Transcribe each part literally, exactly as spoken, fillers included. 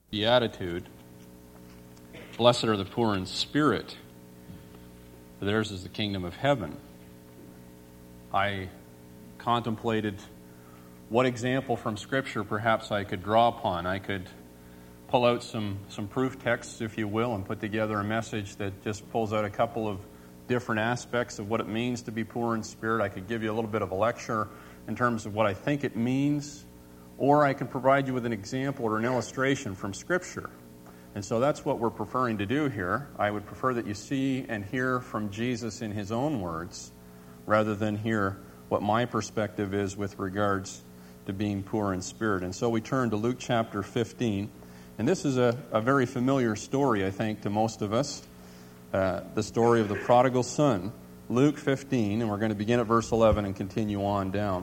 Beatitude, blessed are the poor in spirit, for theirs is the kingdom of heaven. I contemplated what example from Scripture perhaps I could draw upon. I could pull out some, some proof texts, if you will, and put together a message that just pulls out a couple of different aspects of what it means to be poor in spirit. I could give you a little bit of a lecture in terms of what I think it means, or I can provide you with an example or an illustration from Scripture. And so that's what we're preferring to do here. I would prefer that you see and hear from Jesus in His own words, rather than hear what my perspective is with regards to being poor in spirit. And so we turn to Luke chapter fifteen. And this is a, a very familiar story, I think, to most of us. Uh, the story of the prodigal son. Luke fifteen, and we're going to begin at verse eleven and continue on down.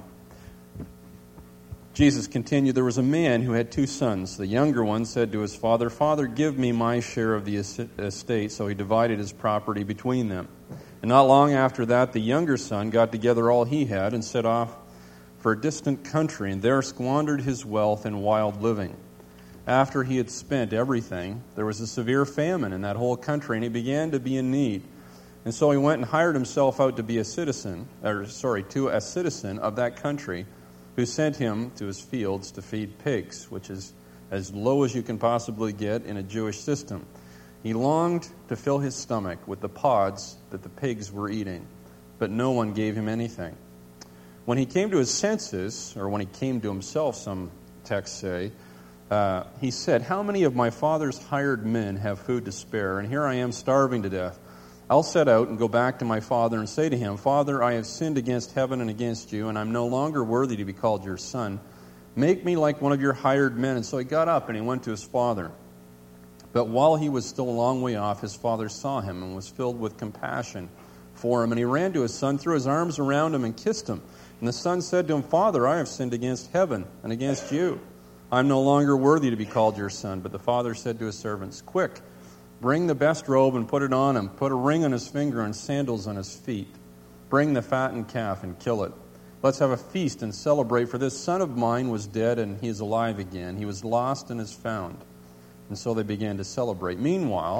Jesus continued, "There was a man who had two sons. The younger one said to his father, 'Father, give me my share of the estate.' So he divided his property between them. And not long after that, the younger son got together all he had and set off for a distant country, and there squandered his wealth in wild living. After he had spent everything, there was a severe famine in that whole country, and he began to be in need. And so he went and hired himself out to be a citizen, or sorry, to a citizen of that country, who sent him to his fields to feed pigs," which is as low as you can possibly get in a Jewish system. He longed to fill his stomach with the pods that the pigs were eating, but no one gave him anything. When he came to his senses, or when he came to himself, some texts say, uh, he said, "How many of my father's hired men have food to spare, and here I am starving to death? I'll set out and go back to my father and say to him, 'Father, I have sinned against heaven and against you, and I'm no longer worthy to be called your son. Make me like one of your hired men.' And so he got up and he went to his father. But while he was still a long way off, his father saw him and was filled with compassion for him. And he ran to his son, threw his arms around him, and kissed him. And the son said to him, 'Father, I have sinned against heaven and against you. I'm no longer worthy to be called your son.' But the father said to his servants, 'Quick, bring the best robe and put it on him. Put a ring on his finger and sandals on his feet. Bring the fattened calf and kill it. Let's have a feast and celebrate, for this son of mine was dead and he is alive again. He was lost and is found.' And so they began to celebrate. Meanwhile,"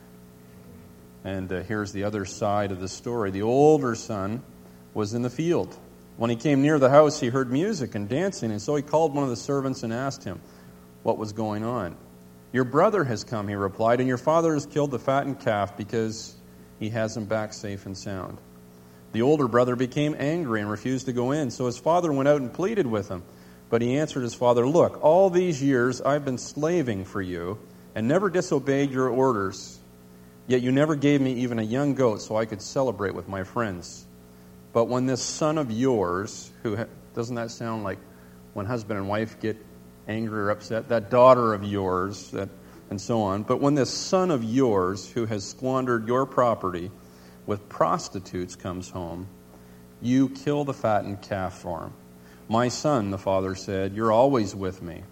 and uh, here's the other side of the story, "the older son was in the field. When he came near the house, he heard music and dancing, and so he called one of the servants and asked him what was going on. 'Your brother has come,' he replied, 'and your father has killed the fattened calf because he has him back safe and sound.' The older brother became angry and refused to go in, so his father went out and pleaded with him. But he answered his father, 'Look, all these years I've been slaving for you and never disobeyed your orders. Yet you never gave me even a young goat so I could celebrate with my friends. But when this son of yours,'" who ha- doesn't that sound like when husband and wife get angry or upset, "that daughter of yours," that, and so on. "But when this son of yours who has squandered your property with prostitutes comes home, you kill the fattened calf for him. 'My son,' the father said, 'you're always with me,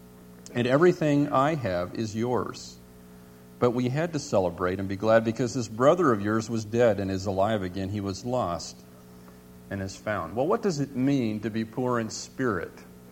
and everything I have is yours.' But we had to celebrate and be glad because this brother of yours was dead and is alive again. He was lost and is found." Well, what does it mean to be poor in spirit?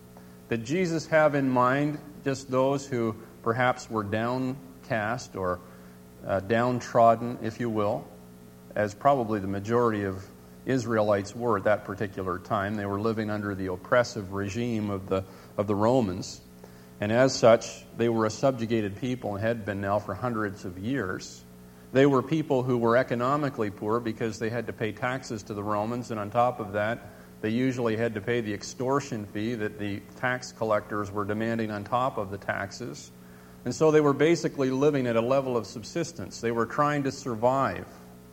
Did Jesus have in mind just those who perhaps were downcast or uh, downtrodden, if you will, as probably the majority of Israelites were at that particular time? They were living under the oppressive regime of the of the Romans, and as such, they were a subjugated people and had been now for hundreds of years. They were people who were economically poor because they had to pay taxes to the Romans, and on top of that, they usually had to pay the extortion fee that the tax collectors were demanding on top of the taxes. And so they were basically living at a level of subsistence. They were trying to survive.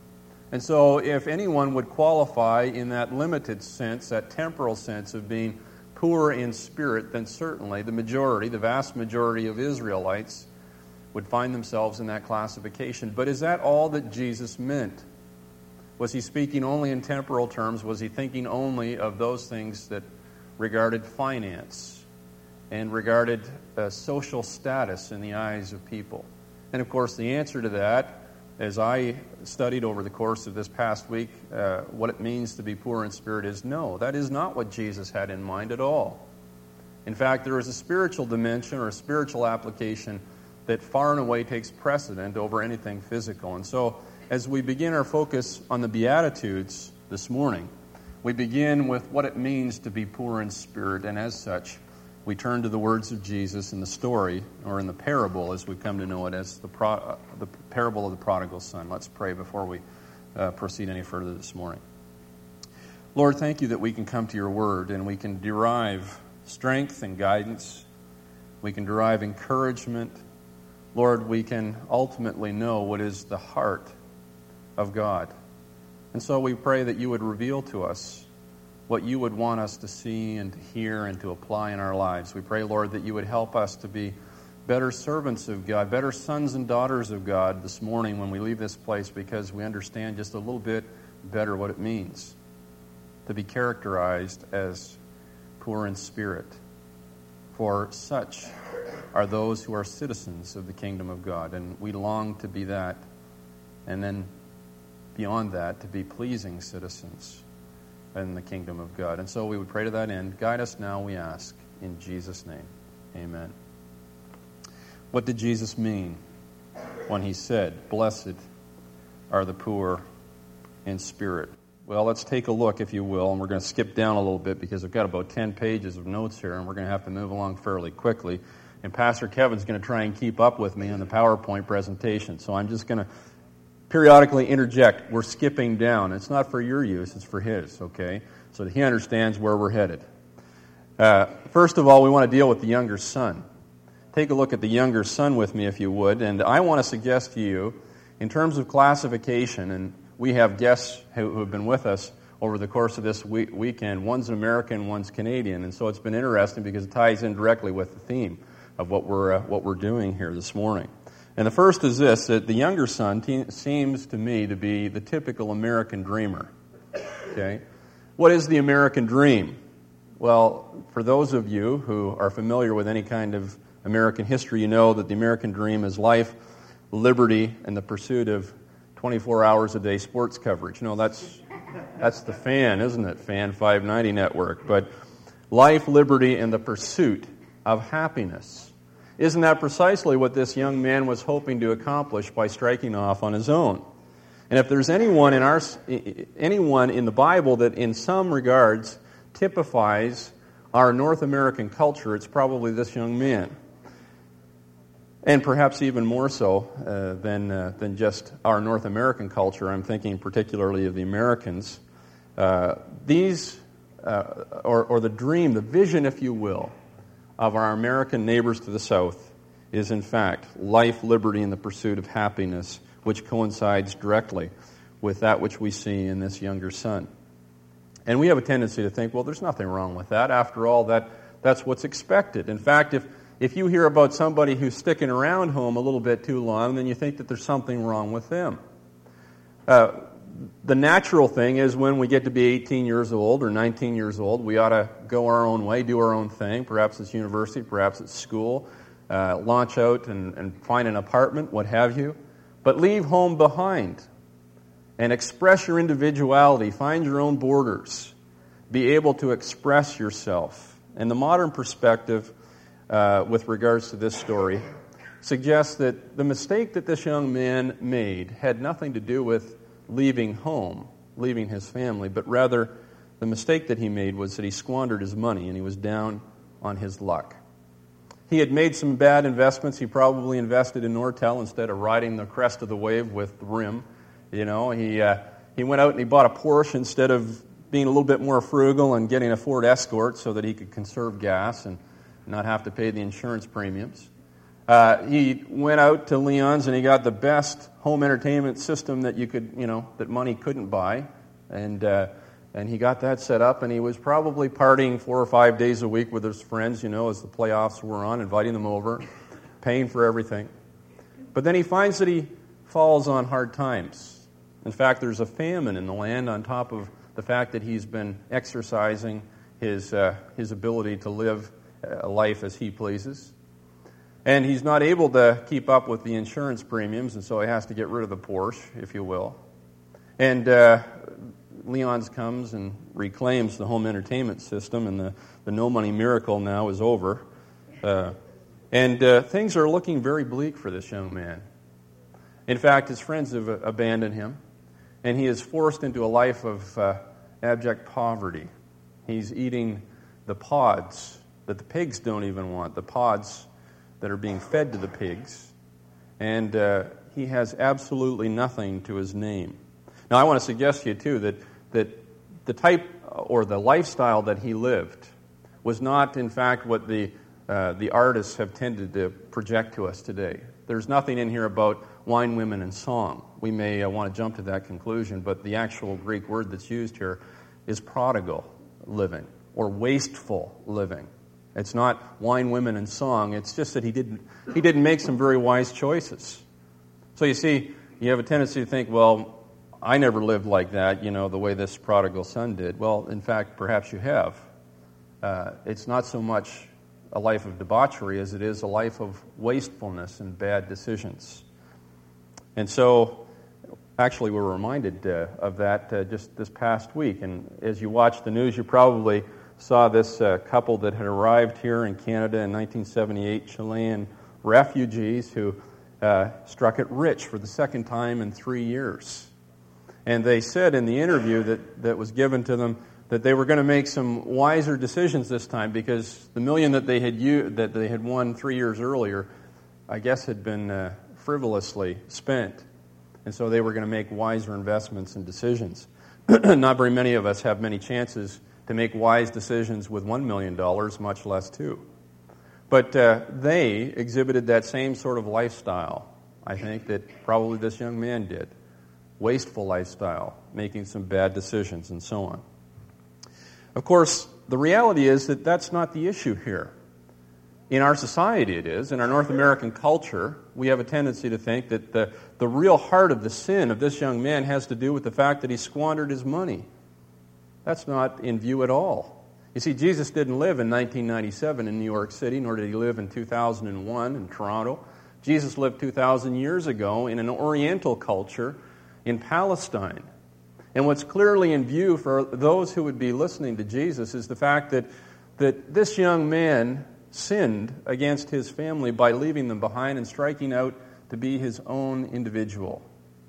And so if anyone would qualify in that limited sense, that temporal sense of being poor in spirit, then certainly the majority, the vast majority of Israelites would find themselves in that classification. But is that all that Jesus meant? Was he speaking only in temporal terms? Was he thinking only of those things that regarded finance and regarded uh, social status in the eyes of people? And of course, the answer to that, as I studied over the course of this past week, uh, what it means to be poor in spirit is no. That is not what Jesus had in mind at all. In fact, there is a spiritual dimension or a spiritual application that far and away takes precedent over anything physical. And so, as we begin our focus on the Beatitudes this morning, we begin with what it means to be poor in spirit, and as such, we turn to the words of Jesus in the story, or in the parable as we come to know it as the, pro- uh, the parable of the prodigal son. Let's pray before we uh, proceed any further this morning. Lord, thank you that we can come to your word and we can derive strength and guidance. We can derive encouragement. Lord, we can ultimately know what is the heart of God. And so we pray that you would reveal to us what you would want us to see and to hear and to apply in our lives. We pray, Lord, that you would help us to be better servants of God, better sons and daughters of God this morning when we leave this place, because we understand just a little bit better what it means to be characterized as poor in spirit. For such are those who are citizens of the kingdom of God, and we long to be that, and then beyond that, to be pleasing citizens in the kingdom of God. And so we would pray to that end. Guide us now, we ask, in Jesus' name. Amen. What did Jesus mean when he said, "Blessed are the poor in spirit"? Well, let's take a look, if you will, and we're going to skip down a little bit because I've got about ten pages of notes here, and we're going to have to move along fairly quickly. And Pastor Kevin's going to try and keep up with me on the PowerPoint presentation. So I'm just going to periodically interject. We're skipping down. It's not for your use, it's for his, okay? So that he understands where we're headed. Uh, first of all, we want to deal with the younger son. Take a look at the younger son with me, if you would. And I want to suggest to you, in terms of classification, and we have guests who have been with us over the course of this week- weekend. One's an American, one's Canadian. And so it's been interesting because it ties in directly with the theme of what we're uh, what we're doing here this morning. And the first is this, that the younger son te- seems to me to be the typical American dreamer. Okay? What is the American dream? Well, for those of you who are familiar with any kind of American history, you know that the American dream is life, liberty, and the pursuit of twenty-four hours a day sports coverage. No, that's that's the Fan, isn't it? Fan five ninety network. But life, liberty, and the pursuit of happiness. Isn't that precisely what this young man was hoping to accomplish by striking off on his own? And if there's anyone in our anyone in the Bible that in some regards typifies our North American culture, it's probably this young man. And perhaps even more so uh, than uh, than just our North American culture. I'm thinking particularly of the Americans. Uh, these, uh, or, or the dream, the vision, if you will, of our American neighbors to the south is in fact life, liberty, and the pursuit of happiness, which coincides directly with that which we see in this younger son. And we have a tendency to think, well, there's nothing wrong with that. After all, that that's what's expected. In fact, if If you hear about somebody who's sticking around home a little bit too long, then you think that there's something wrong with them. Uh, the natural thing is when we get to be eighteen years old or nineteen years old, we ought to go our own way, do our own thing. Perhaps it's university, perhaps it's school, uh, launch out and, and find an apartment, what have you. But leave home behind and express your individuality. Find your own borders. Be able to express yourself. And the modern perspective Uh, with regards to this story, suggests that the mistake that this young man made had nothing to do with leaving home, leaving his family, but rather the mistake that he made was that he squandered his money and he was down on his luck. He had made some bad investments. He probably invested in Nortel instead of riding the crest of the wave with the rim. You know, he uh, he went out and he bought a Porsche instead of being a little bit more frugal and getting a Ford Escort so that he could conserve gas and not have to pay the insurance premiums. Uh, he went out to Leon's and he got the best home entertainment system that you could, you know, that money couldn't buy, and uh, and he got that set up. And he was probably partying four or five days a week with his friends, you know, as the playoffs were on, inviting them over, paying for everything. But then he finds that he falls on hard times. In fact, there's a famine in the land on top of the fact that he's been exercising his uh, his ability to live a life as he pleases. And he's not able to keep up with the insurance premiums, and so he has to get rid of the Porsche, if you will. And uh, Leon's comes and reclaims the home entertainment system, and the, the no-money miracle now is over. Uh, And uh, things are looking very bleak for this young man. In fact, his friends have uh, abandoned him, and he is forced into a life of uh, abject poverty. He's eating the pods that the pigs don't even want, the pods that are being fed to the pigs. And uh, he has absolutely nothing to his name. Now, I want to suggest to you, too, that, that the type or the lifestyle that he lived was not, in fact, what the, uh, the artists have tended to project to us today. There's nothing in here about wine, women, and song. We may uh, want to jump to that conclusion, but the actual Greek word that's used here is prodigal living or wasteful living. It's not wine, women, and song. It's just that he didn't he didn't make some very wise choices. So you see, you have a tendency to think, well, I never lived like that, you know, the way this prodigal son did. Well, in fact, perhaps you have. Uh, it's not so much a life of debauchery as it is a life of wastefulness and bad decisions. And so, actually, we're reminded uh, of that uh, just this past week. And as you watch the news, you probably saw this uh, couple that had arrived here in Canada in nineteen seventy-eight, Chilean refugees who uh, struck it rich for the second time in three years. And they said in the interview that, that was given to them that they were going to make some wiser decisions this time because the million that they had u- that they had won three years earlier, I guess, had been uh, frivolously spent. And so they were going to make wiser investments and decisions. Not very many of us have many chances to make wise decisions with one million dollars, much less two. But uh, they exhibited that same sort of lifestyle, I think, that probably this young man did. Wasteful lifestyle, making some bad decisions, and so on. Of course, the reality is that that's not the issue here. In our society it is. In our North American culture, we have a tendency to think that the, the real heart of the sin of this young man has to do with the fact that he squandered his money. That's not in view at all. You see, Jesus didn't live in nineteen ninety-seven in New York City, nor did he live in two thousand one in Toronto. Jesus lived two thousand years ago in an Oriental culture in Palestine. And what's clearly in view for those who would be listening to Jesus is the fact that, that this young man sinned against his family by leaving them behind and striking out to be his own individual.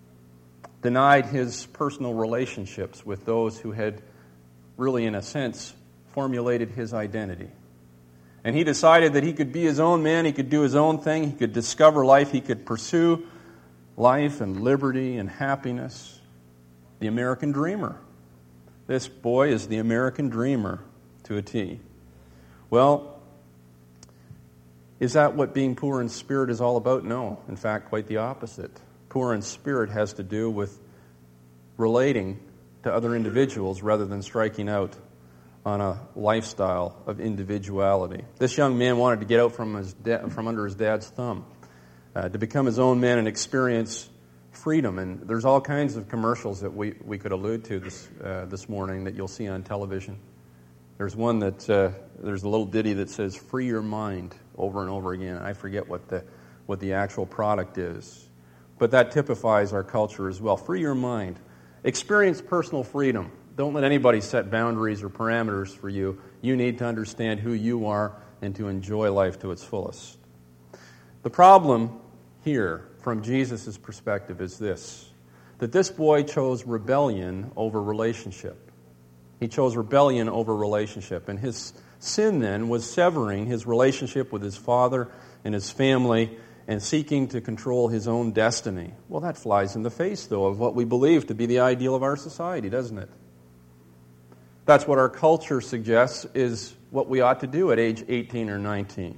Denied his personal relationships with those who had really, in a sense, formulated his identity. And he decided that he could be his own man, he could do his own thing, he could discover life, he could pursue life and liberty and happiness. The American dreamer. This boy is the American dreamer to a T. Well, is that what being poor in spirit is all about? No. In fact, quite the opposite. Poor in spirit has to do with relating to other individuals rather than striking out on a lifestyle of individuality. This young man wanted to get out from his da- from under his dad's thumb, uh, to become his own man and experience freedom. And there's all kinds of commercials that we, we could allude to this uh, this morning that you'll see on television. There's one that, uh, there's a little ditty that says, "Free your mind," over and over again. I forget what the what the actual product is. But that typifies our culture as well. Free your mind. Experience personal freedom. Don't let anybody set boundaries or parameters for you. You need to understand who you are and to enjoy life to its fullest. The problem here, from Jesus' perspective, is this, that this boy chose rebellion over relationship. He chose rebellion over relationship. And his sin then was severing his relationship with his father and his family and seeking to control his own destiny. Well, that flies in the face, though, of what we believe to be the ideal of our society, doesn't it? That's what our culture suggests is what we ought to do at age eighteen or nineteen.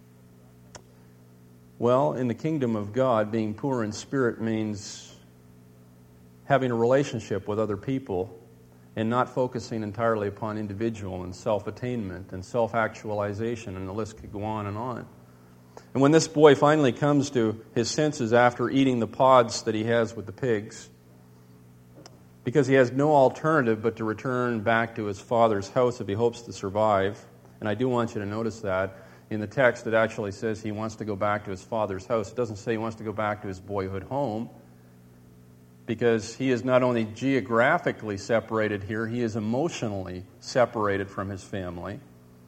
Well, in the kingdom of God, being poor in spirit means having a relationship with other people and not focusing entirely upon individual and self-attainment and self-actualization, and the list could go on and on. And when this boy finally comes to his senses after eating the pods that he has with the pigs, because he has no alternative but to return back to his father's house if he hopes to survive, and I do want you to notice that, in the text it actually says he wants to go back to his father's house. It doesn't say he wants to go back to his boyhood home, because he is not only geographically separated here, he is emotionally separated from his family.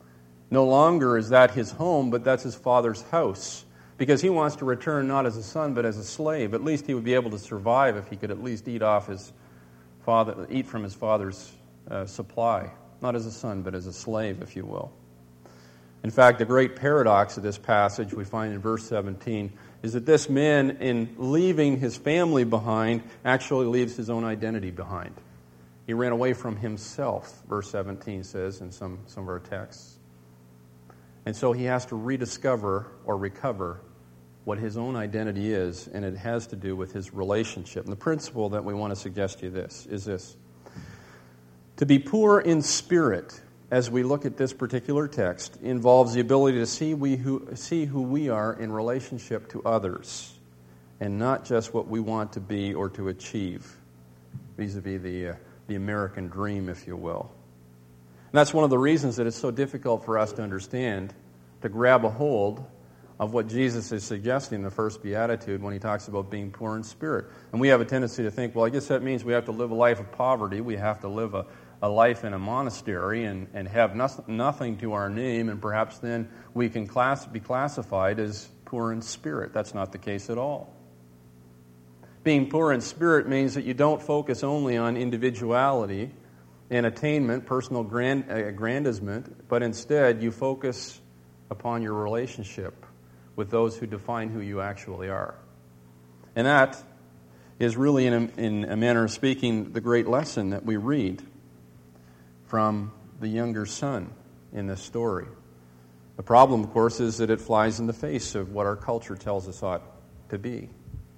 No longer is that his home, but that's his father's house. Because he wants to return not as a son, but as a slave. At least he would be able to survive if he could at least eat off his father, eat from his father's uh, supply. Not as a son, but as a slave, if you will. In fact, the great paradox of this passage we find in verse seventeen is that this man, in leaving his family behind, actually leaves his own identity behind. He ran away from himself, verse seventeen says in some, some of our texts. And so he has to rediscover or recover what his own identity is, and it has to do with his relationship. And the principle that we want to suggest to you this is this. To be poor in spirit, as we look at this particular text, involves the ability to see we who see who we are in relationship to others, and not just what we want to be or to achieve, vis-a-vis the uh, the American dream, if you will. And that's one of the reasons that it's so difficult for us to understand, to grab a hold of what Jesus is suggesting in the first beatitude when he talks about being poor in spirit. And we have a tendency to think, well, I guess that means we have to live a life of poverty, we have to live a a life in a monastery and, and have no, nothing to our name, and perhaps then we can class, be classified as poor in spirit. That's not the case at all. Being poor in spirit means that you don't focus only on individuality and attainment, personal grand, uh, aggrandizement, but instead you focus upon your relationship with those who define who you actually are. And that is really, in a, in a manner of speaking, the great lesson that we read from the younger son in this story. The problem, of course, is that it flies in the face of what our culture tells us ought to be.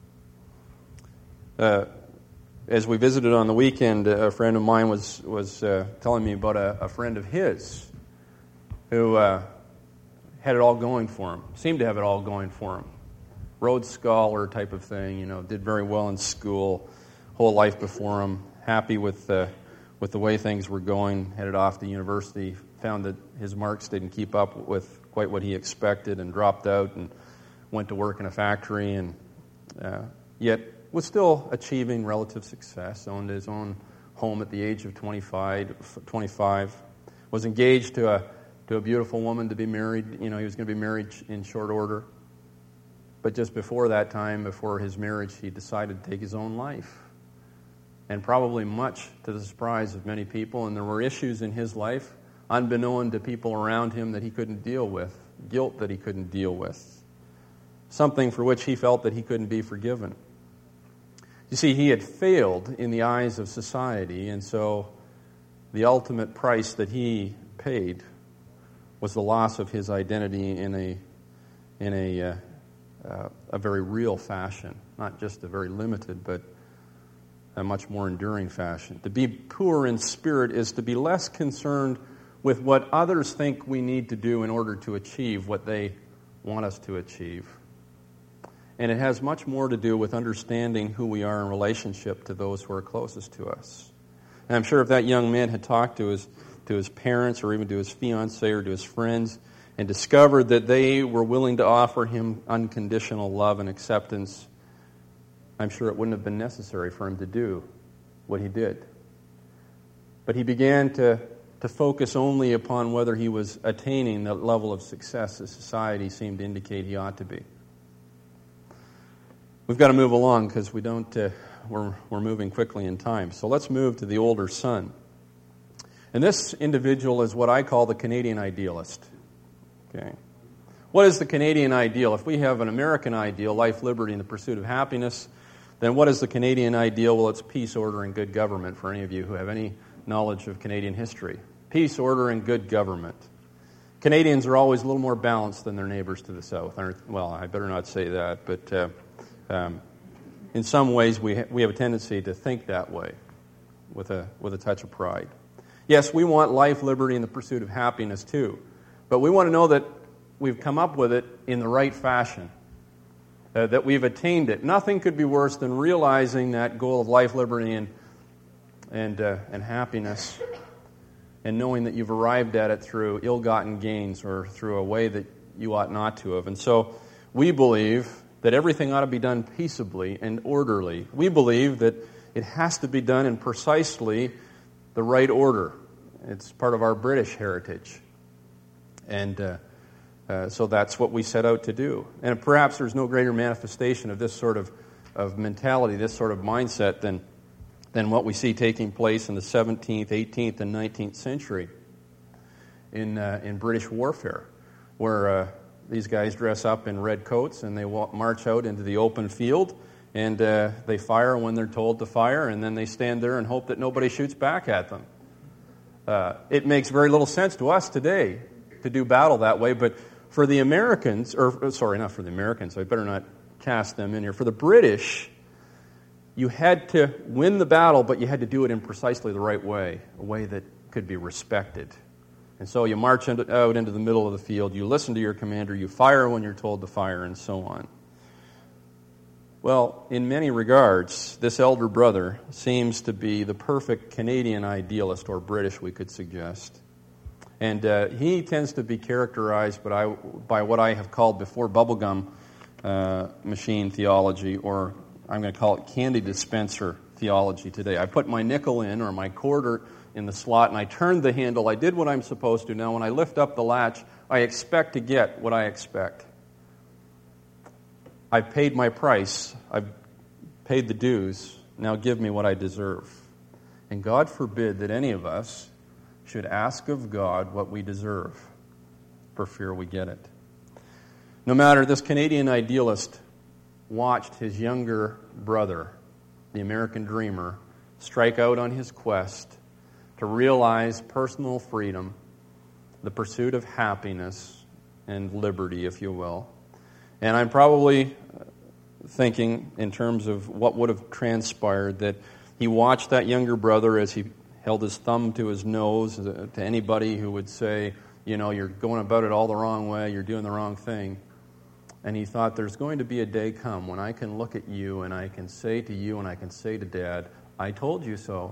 Uh, as we visited on the weekend, a friend of mine was was uh, telling me about a, a friend of his who uh, had it all going for him, seemed to have it all going for him. Rhodes Scholar type of thing, you know, did very well in school, whole life before him, happy with uh, with the way things were going, headed off to university, found that his marks didn't keep up with quite what he expected and dropped out and went to work in a factory, and uh, yet was still achieving relative success, owned his own home at the age of twenty-five, twenty-five, was engaged to a to a beautiful woman to be married. You know, he was going to be married in short order. But just before that time, before his marriage, he decided to take his own life. And probably much to the surprise of many people, and there were issues in his life, unbeknown to people around him, that he couldn't deal with, guilt that he couldn't deal with, something for which he felt that he couldn't be forgiven. You see, he had failed in the eyes of society, and so the ultimate price that he paid was the loss of his identity in a in a uh, uh, a very real fashion, not just a very limited, but a much more enduring fashion. To be poor in spirit is to be less concerned with what others think we need to do in order to achieve what they want us to achieve. And it has much more to do with understanding who we are in relationship to those who are closest to us. And I'm sure if that young man had talked to his to his parents or even to his fiancée or to his friends and discovered that they were willing to offer him unconditional love and acceptance, I'm sure it wouldn't have been necessary for him to do what he did. But he began to, to focus only upon whether he was attaining the level of success that society seemed to indicate he ought to be. We've got to move along because we don't. Uh, we're we're moving quickly in time. So let's move to the older son. And this individual is what I call the Canadian idealist. Okay. What is the Canadian ideal? If we have an American ideal, life, liberty, and the pursuit of happiness, then what is the Canadian ideal? Well, it's peace, order, and good government for any of you who have any knowledge of Canadian history. Peace, order, and good government. Canadians are always a little more balanced than their neighbors to the south. Well, I better not say that, but uh, um, in some ways we ha- we have a tendency to think that way with a with a touch of pride. Yes, we want life, liberty, and the pursuit of happiness too, but we want to know that we've come up with it in the right fashion. Uh, that we've attained it. Nothing could be worse than realizing that goal of life, liberty, and and uh, and happiness, and knowing that you've arrived at it through ill-gotten gains or through a way that you ought not to have. And so we believe that everything ought to be done peaceably and orderly. We believe that it has to be done in precisely the right order. It's part of our British heritage. And uh, uh, so that's what we set out to do. And perhaps there's no greater manifestation of this sort of, of mentality, this sort of mindset than, than what we see taking place in the seventeenth, eighteenth, and nineteenth century in, uh, in British warfare, where uh, these guys dress up in red coats and they walk, march out into the open field, and uh, they fire when they're told to fire, and then they stand there and hope that nobody shoots back at them. Uh, it makes very little sense to us today to do battle that way, but for the Americans, or sorry, not for the Americans, I better not cast them in here. For the British, you had to win the battle, but you had to do it in precisely the right way, a way that could be respected. And so you march out into the middle of the field, you listen to your commander, you fire when you're told to fire, and so on. Well, in many regards, this elder brother seems to be the perfect Canadian idealist, or British, we could suggest. And uh, he tends to be characterized by, by what I have called before bubblegum uh, machine theology, or I'm going to call it candy dispenser theology today. I put my nickel in, or my quarter in the slot, and I turned the handle. I did what I'm supposed to. Now, when I lift up the latch, I expect to get what I expect. I've paid my price. I've paid the dues. Now give me what I deserve. And God forbid that any of us should ask of God what we deserve, for fear we get it. No matter, this Canadian idealist watched his younger brother, the American dreamer, strike out on his quest to realize personal freedom, the pursuit of happiness and liberty, if you will. And I'm probably thinking in terms of what would have transpired, that he watched that younger brother as he held his thumb to his nose to anybody who would say, you know, you're going about it all the wrong way, you're doing the wrong thing. And he thought, there's going to be a day come when I can look at you and I can say to you and I can say to Dad, I told you so.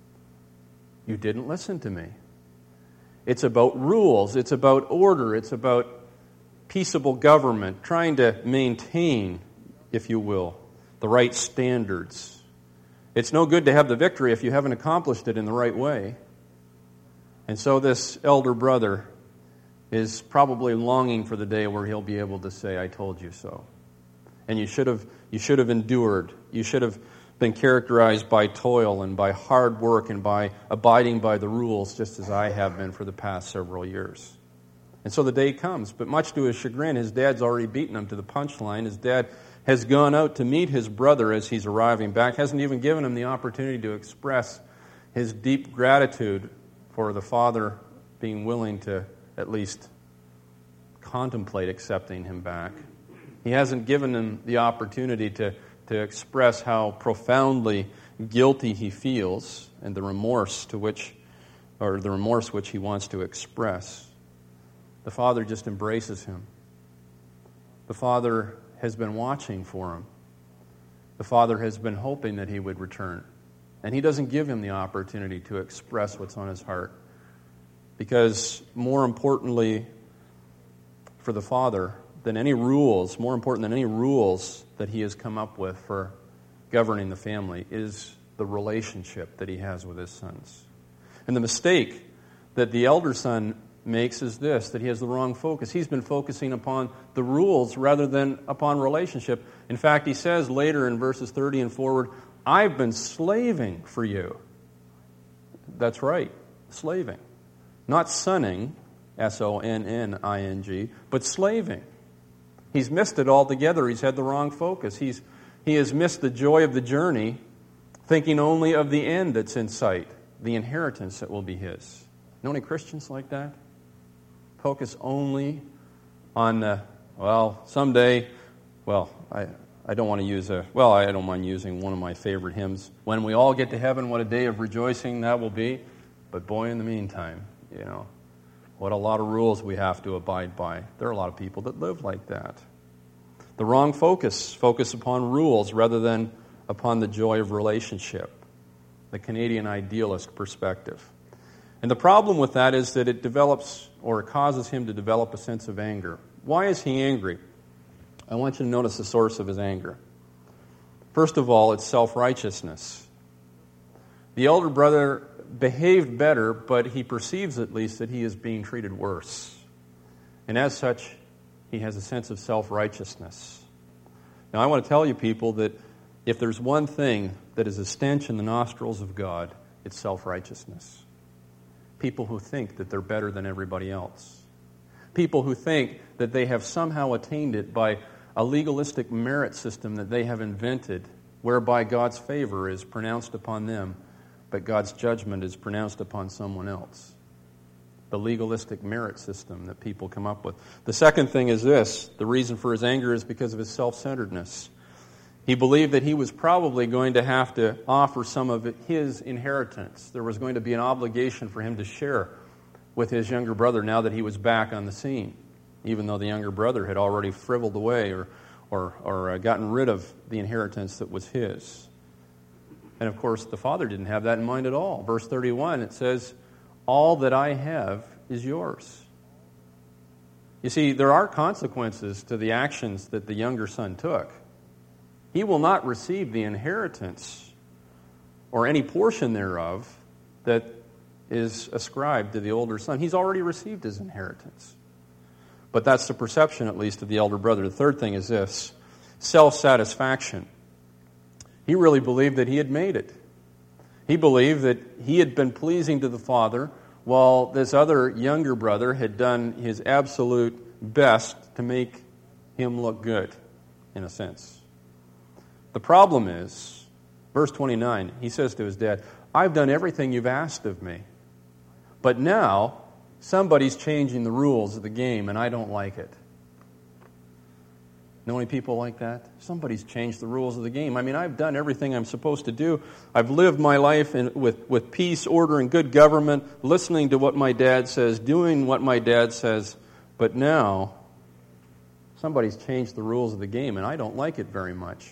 You didn't listen to me. It's about rules. It's about order. It's about peaceable government, trying to maintain, if you will, the right standards. It's no good to have the victory if you haven't accomplished it in the right way. And so this elder brother is probably longing for the day where he'll be able to say, I told you so. And you should have you should have endured. You should have been characterized by toil and by hard work and by abiding by the rules, just as I have been for the past several years. And so the day comes, but much to his chagrin, his dad's already beaten him to the punchline. His dad has gone out to meet his brother as he's arriving back, hasn't even given him the opportunity to express his deep gratitude for the father being willing to at least contemplate accepting him back. He hasn't given him the opportunity to, to express how profoundly guilty he feels and the remorse to which, or the remorse which he wants to express. The father just embraces him. The father has been watching for him. The father has been hoping that he would return. And he doesn't give him the opportunity to express what's on his heart. Because more importantly for the father than any rules, more important than any rules that he has come up with for governing the family, is the relationship that he has with his sons. And the mistake that the elder son makes is this, that he has the wrong focus. He's been focusing upon the rules rather than upon relationship. In fact, he says later in verses thirty and forward, I've been slaving for you. That's right, slaving. Not sonning, S O N N I N G, but slaving. He's missed it altogether. He's had the wrong focus. He's He has missed the joy of the journey, thinking only of the end that's in sight, the inheritance that will be his. Know any Christians like that? Focus only on, uh, well, someday, well, I, I don't want to use a, well, I don't mind using one of my favorite hymns. When we all get to heaven, what a day of rejoicing that will be. But boy, in the meantime, you know, what a lot of rules we have to abide by. There are a lot of people that live like that. The wrong focus, focus upon rules rather than upon the joy of relationship. The Canadian idealist perspective. And the problem with that is that it develops, or it causes him to develop a sense of anger. Why is he angry? I want you to notice the source of his anger. First of all, it's self-righteousness. The elder brother behaved better, but he perceives at least that he is being treated worse. And as such, he has a sense of self-righteousness. Now, I want to tell you, people, that if there's one thing that is a stench in the nostrils of God, it's self-righteousness. People who think that they're better than everybody else. People who think that they have somehow attained it by a legalistic merit system that they have invented, whereby God's favor is pronounced upon them, but God's judgment is pronounced upon someone else. The legalistic merit system that people come up with. The second thing is this. The reason for his anger is because of his self-centeredness. He believed that he was probably going to have to offer some of his inheritance. There was going to be an obligation for him to share with his younger brother now that he was back on the scene, even though the younger brother had already frivoled away or, or, or uh, gotten rid of the inheritance that was his. And of course, the father didn't have that in mind at all. Verse thirty-one, it says, "All that I have is yours." You see, there are consequences to the actions that the younger son took. He will not receive the inheritance or any portion thereof that is ascribed to the older son. He's already received his inheritance. But that's the perception, at least, of the elder brother. The third thing is this: self-satisfaction. He really believed that he had made it. He believed that he had been pleasing to the father, while this other younger brother had done his absolute best to make him look good, in a sense. The problem is, verse twenty-nine, he says to his dad, "I've done everything you've asked of me, but now somebody's changing the rules of the game, and I don't like it." Know any people like that? Somebody's changed the rules of the game. I mean, I've done everything I'm supposed to do. I've lived my life in, with, with peace, order, and good government, listening to what my dad says, doing what my dad says. But now, somebody's changed the rules of the game, and I don't like it very much.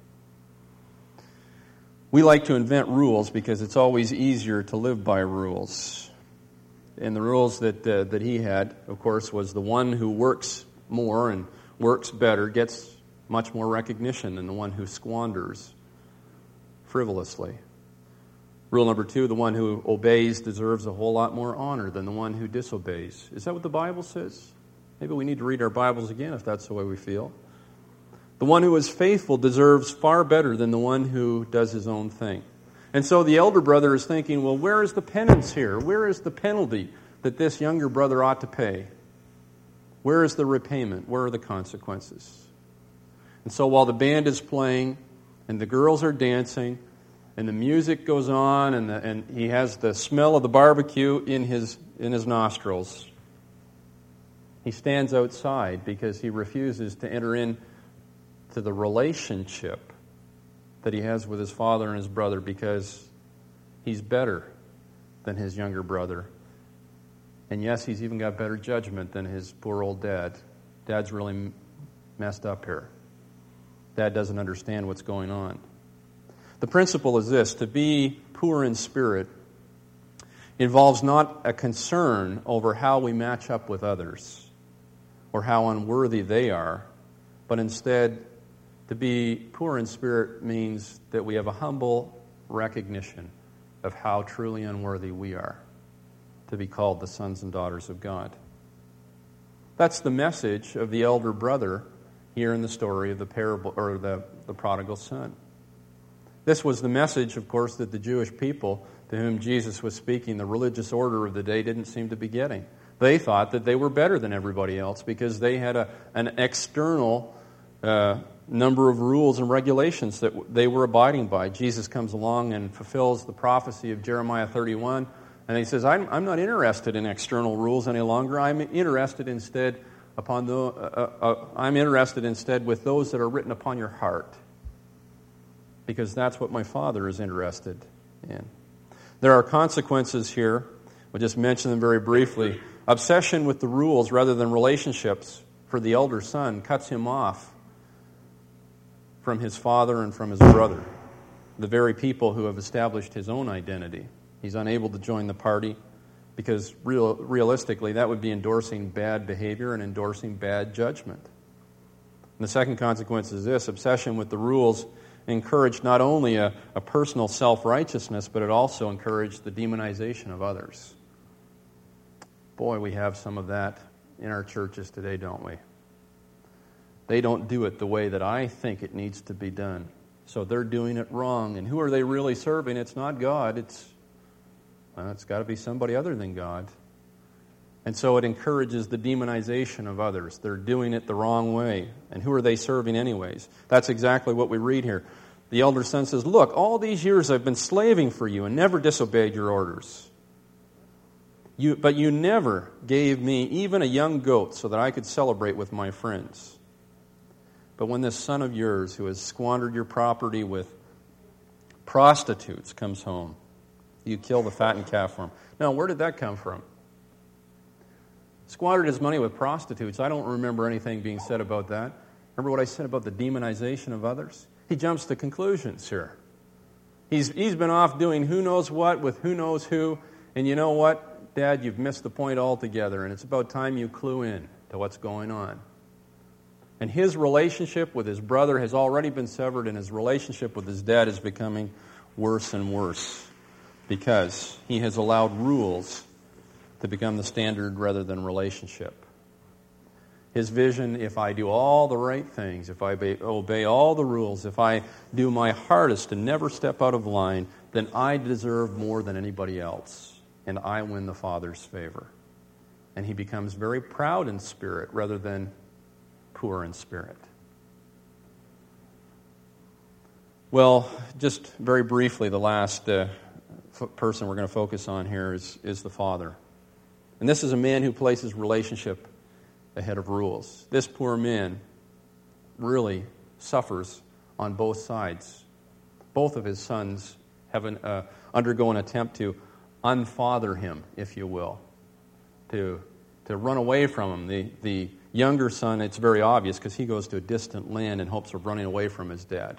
We like to invent rules because it's always easier to live by rules. And the rules that uh, that he had, of course, was the one who works more and works better gets much more recognition than the one who squanders frivolously. Rule number two, the one who obeys deserves a whole lot more honor than the one who disobeys. Is that what the Bible says? Maybe we need to read our Bibles again if that's the way we feel. The one who is faithful deserves far better than the one who does his own thing. And so the elder brother is thinking, well, where is the penance here? Where is the penalty that this younger brother ought to pay? Where is the repayment? Where are the consequences? And so while the band is playing and the girls are dancing and the music goes on and, the, and he has the smell of the barbecue in his, in his nostrils, he stands outside because he refuses to enter into the relationship that he has with his father and his brother because he's better than his younger brother. And yes, he's even got better judgment than his poor old dad. Dad's really messed up here. Dad doesn't understand what's going on. The principle is this: to be poor in spirit involves not a concern over how we match up with others or how unworthy they are, but instead, to be poor in spirit means that we have a humble recognition of how truly unworthy we are to be called the sons and daughters of God. That's the message of the elder brother here in the story of the parable or the, the prodigal son. This was the message, of course, that the Jewish people to whom Jesus was speaking, the religious order of the day, didn't seem to be getting. They thought that they were better than everybody else because they had a, an external uh, number of rules and regulations that they were abiding by. Jesus comes along and fulfills the prophecy of Jeremiah thirty-one. And he says, I'm, I'm not interested in external rules any longer. I'm interested instead upon the, uh, uh, I'm interested instead with those that are written upon your heart, because that's what my Father is interested in. There are consequences here. We'll just mention them very briefly. Obsession with the rules rather than relationships for the elder son cuts him off from his father and from his brother, the very people who have established his own identity. He's unable to join the party because real, realistically that would be endorsing bad behavior and endorsing bad judgment. And the second consequence is this: obsession with the rules encouraged not only a, a personal self-righteousness, but it also encouraged the demonization of others. Boy, we have some of that in our churches today, don't we? They don't do it the way that I think it needs to be done. So they're doing it wrong. And who are they really serving? It's not God. It's, well, it's got to be somebody other than God. And so it encourages the demonization of others. They're doing it the wrong way. And who are they serving anyways? That's exactly what we read here. The elder son says, look, all these years I've been slaving for you and never disobeyed your orders. You, but you never gave me even a young goat so that I could celebrate with my friends. But when this son of yours who has squandered your property with prostitutes comes home, you kill the fattened calf for him. Now, where did that come from? Squandered his money with prostitutes. I don't remember anything being said about that. Remember what I said about the demonization of others? He jumps to conclusions here. He's, he's been off doing who knows what with who knows who. And you know what, Dad, you've missed the point altogether. And it's about time you clue in to what's going on. And his relationship with his brother has already been severed, and his relationship with his dad is becoming worse and worse because he has allowed rules to become the standard rather than relationship. His vision, if I do all the right things, if I obey all the rules, if I do my hardest to never step out of line, then I deserve more than anybody else, and I win the Father's favor. And he becomes very proud in spirit rather than poor in spirit. Well, just very briefly, the last uh, f- person we're going to focus on here is, is the father. And this is a man who places relationship ahead of rules. This poor man really suffers on both sides. Both of his sons have an, uh, undergo an attempt to unfather him, if you will, to, to run away from him. The, the younger son, it's very obvious because he goes to a distant land in hopes of running away from his dad.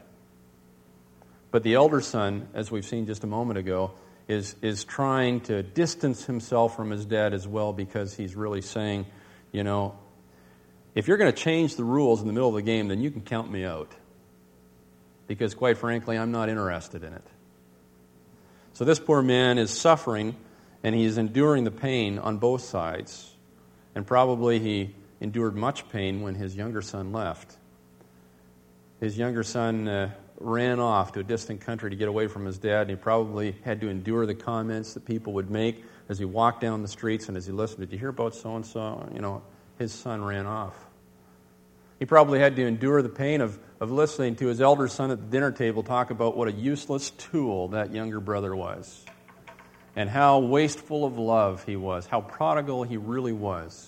But the elder son, as we've seen just a moment ago, is, is trying to distance himself from his dad as well because he's really saying, you know, if you're going to change the rules in the middle of the game, then you can count me out. Because quite frankly, I'm not interested in it. So this poor man is suffering, and he is enduring the pain on both sides. And probably he endured much pain when his younger son left. His younger son uh, ran off to a distant country to get away from his dad, and he probably had to endure the comments that people would make as he walked down the streets and as he listened. Did you hear about so-and-so? You know, his son ran off. He probably had to endure the pain of, of listening to his elder son at the dinner table talk about what a useless tool that younger brother was, and how wasteful of love he was, how prodigal he really was.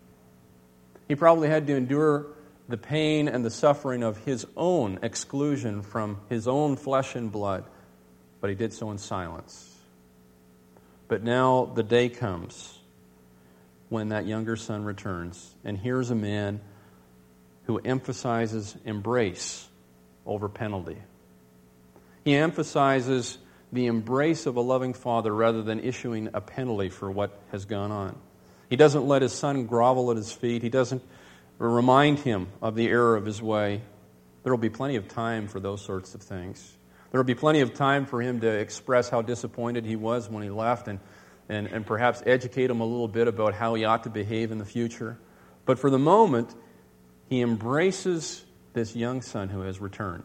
He probably had to endure the pain and the suffering of his own exclusion from his own flesh and blood, but he did so in silence. But now the day comes when that younger son returns, and here's a man who emphasizes embrace over penalty. He emphasizes the embrace of a loving father rather than issuing a penalty for what has gone on. He doesn't let his son grovel at his feet. He doesn't remind him of the error of his way. There will be plenty of time for those sorts of things. There will be plenty of time for him to express how disappointed he was when he left and, and, and perhaps educate him a little bit about how he ought to behave in the future. But for the moment, he embraces this young son who has returned.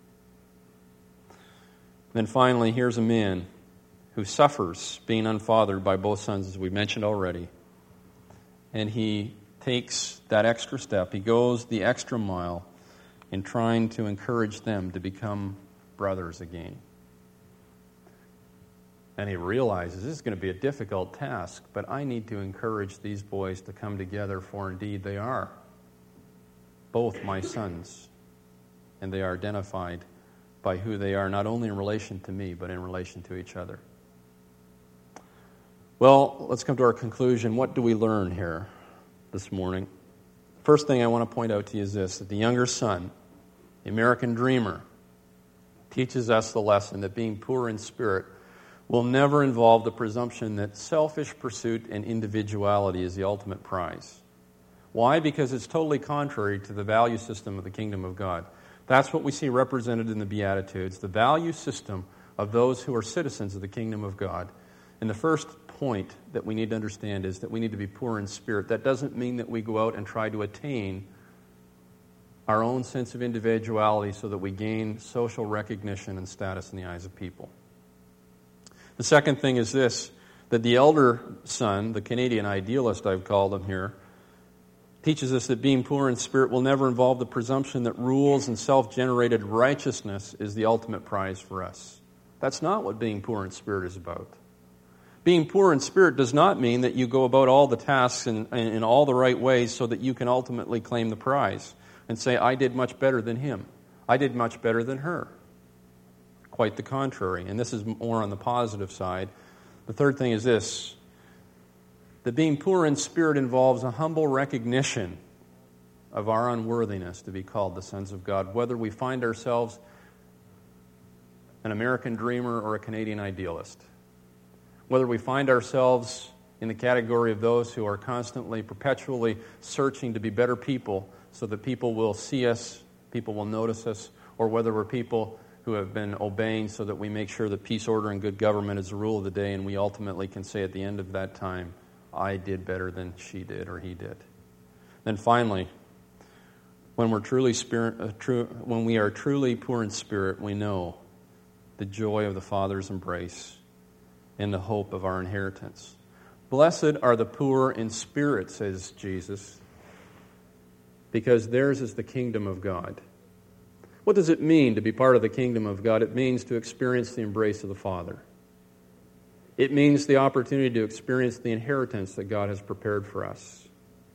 Then finally, here's a man who suffers being unfathered by both sons, as we mentioned already. And he takes that extra step. He goes the extra mile in trying to encourage them to become brothers again. And he realizes this is going to be a difficult task, but I need to encourage these boys to come together, for indeed they are both my sons, and they are identified by who they are, not only in relation to me, but in relation to each other. Well, let's come to our conclusion. What do we learn here this morning? First thing I want to point out to you is this, that the younger son, the American dreamer, teaches us the lesson that being poor in spirit will never involve the presumption that selfish pursuit and individuality is the ultimate prize. Why? Because it's totally contrary to the value system of the kingdom of God. That's what we see represented in the Beatitudes, the value system of those who are citizens of the kingdom of God. And the first point that we need to understand is that we need to be poor in spirit. That doesn't mean that we go out and try to attain our own sense of individuality so that we gain social recognition and status in the eyes of people. The second thing is this, that the elder son, the Canadian idealist I've called him here, teaches us that being poor in spirit will never involve the presumption that rules and self-generated righteousness is the ultimate prize for us. That's not what being poor in spirit is about. Being poor in spirit does not mean that you go about all the tasks in, in all the right ways so that you can ultimately claim the prize and say, I did much better than him. I did much better than her. Quite the contrary. And this is more on the positive side. The third thing is this, that being poor in spirit involves a humble recognition of our unworthiness to be called the sons of God, whether we find ourselves an American dreamer or a Canadian idealist. Whether we find ourselves in the category of those who are constantly, perpetually searching to be better people so that people will see us, people will notice us, or whether we're people who have been obeying so that we make sure that peace, order, and good government is the rule of the day, and we ultimately can say at the end of that time, I did better than she did or he did. Then finally, when we're truly spirit, uh, true, when we are truly poor in spirit, we know the joy of the Father's embrace and the hope of our inheritance. Blessed are the poor in spirit, says Jesus, because theirs is the kingdom of God. What does it mean to be part of the kingdom of God? It means to experience the embrace of the Father. It means the opportunity to experience the inheritance that God has prepared for us.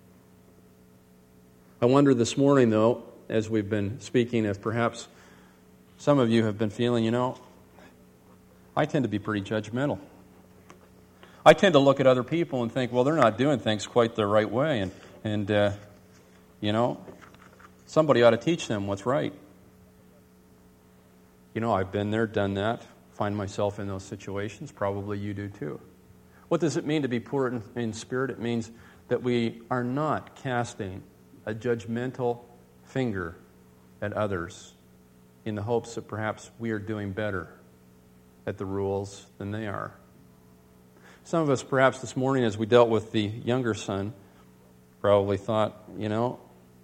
I wonder this morning, though, as we've been speaking, if perhaps some of you have been feeling, you know, I tend to be pretty judgmental. I tend to look at other people and think, well, they're not doing things quite the right way, and, and uh, you know, somebody ought to teach them what's right. You know, I've been there, done that, find myself in those situations. Probably you do too. What does it mean to be poor in, in spirit? It means that we are not casting a judgmental finger at others in the hopes that perhaps we are doing better at the rules than they are. Some of us perhaps this morning as we dealt with the younger son probably thought, you know,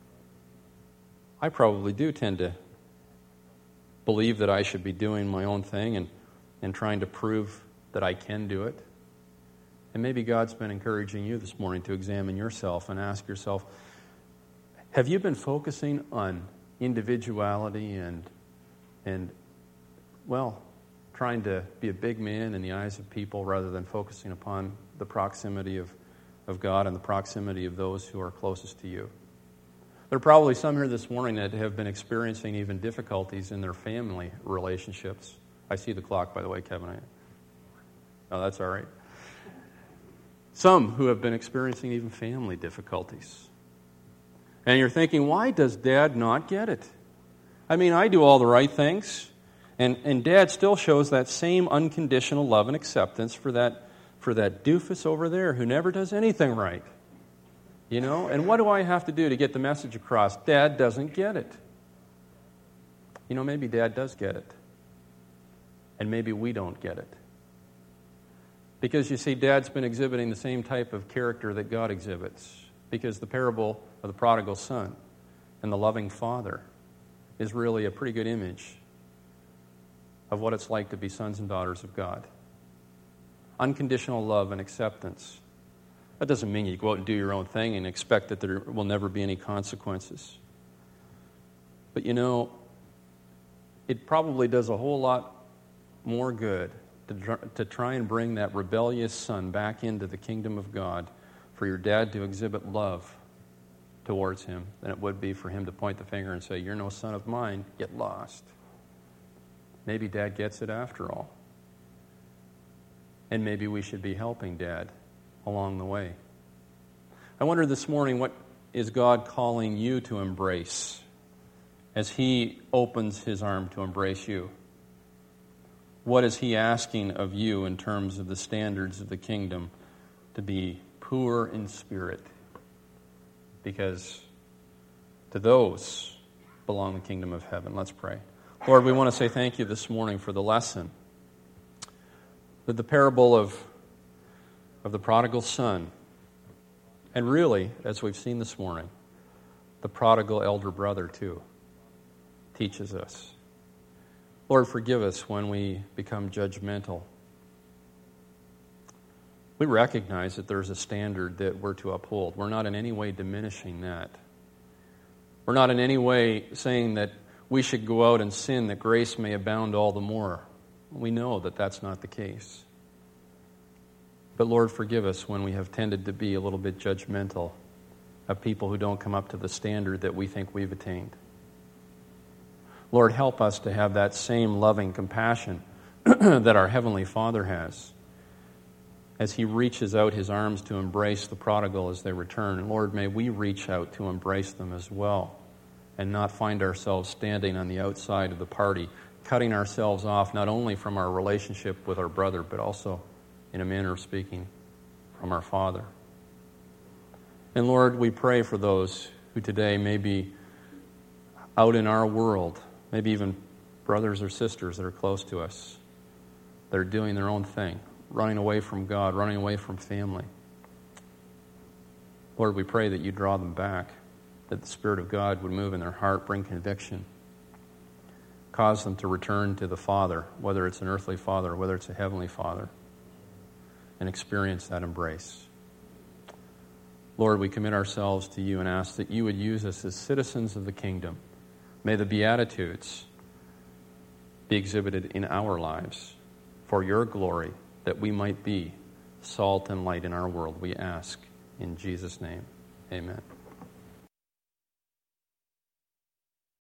I probably do tend to believe that I should be doing my own thing and, and trying to prove that I can do it. And maybe God's been encouraging you this morning to examine yourself and ask yourself, have you been focusing on individuality and, and well, trying to be a big man in the eyes of people rather than focusing upon the proximity of, of God and the proximity of those who are closest to you? There are probably some here this morning that have been experiencing even difficulties in their family relationships. I see the clock, by the way, Kevin. Oh, that's all right. Some who have been experiencing even family difficulties. And you're thinking, why does Dad not get it? I mean, I do all the right things, and, and Dad still shows that same unconditional love and acceptance for that, for that doofus over there who never does anything right. You know, and what do I have to do to get the message across? Dad doesn't get it. You know, maybe Dad does get it. And maybe we don't get it. Because you see, Dad's been exhibiting the same type of character that God exhibits. Because the parable of the prodigal son and the loving father is really a pretty good image of what it's like to be sons and daughters of God. Unconditional love and acceptance. That doesn't mean you go out and do your own thing and expect that there will never be any consequences. But you know, it probably does a whole lot more good to, to try and bring that rebellious son back into the kingdom of God for your dad to exhibit love towards him than it would be for him to point the finger and say, you're no son of mine, get lost. Maybe Dad gets it after all. And maybe we should be helping Dad along the way. I wonder this morning, what is God calling you to embrace as He opens His arm to embrace you? What is He asking of you in terms of the standards of the kingdom to be poor in spirit? Because to those belong the kingdom of heaven. Let's pray. Lord, we want to say thank you this morning for the lesson that the parable of of the prodigal son, and really, as we've seen this morning, the prodigal elder brother too, teaches us. Lord, forgive us when we become judgmental. We recognize that there's a standard that we're to uphold. We're not in any way diminishing that. We're not in any way saying that we should go out and sin that grace may abound all the more. We know that that's not the case. But Lord, forgive us when we have tended to be a little bit judgmental of people who don't come up to the standard that we think we've attained. Lord, help us to have that same loving compassion that our Heavenly Father has as He reaches out His arms to embrace the prodigal as they return. And Lord, may we reach out to embrace them as well and not find ourselves standing on the outside of the party, cutting ourselves off not only from our relationship with our brother, but also, in a manner of speaking, from our Father. And Lord, we pray for those who today may be out in our world, maybe even brothers or sisters that are close to us, that are doing their own thing, running away from God, running away from family. Lord, we pray that you draw them back, that the Spirit of God would move in their heart, bring conviction, cause them to return to the Father, whether it's an earthly father or whether it's a heavenly Father, and experience that embrace. Lord, we commit ourselves to you and ask that you would use us as citizens of the kingdom. May the Beatitudes be exhibited in our lives for your glory, that we might be salt and light in our world, we ask in Jesus' name. Amen.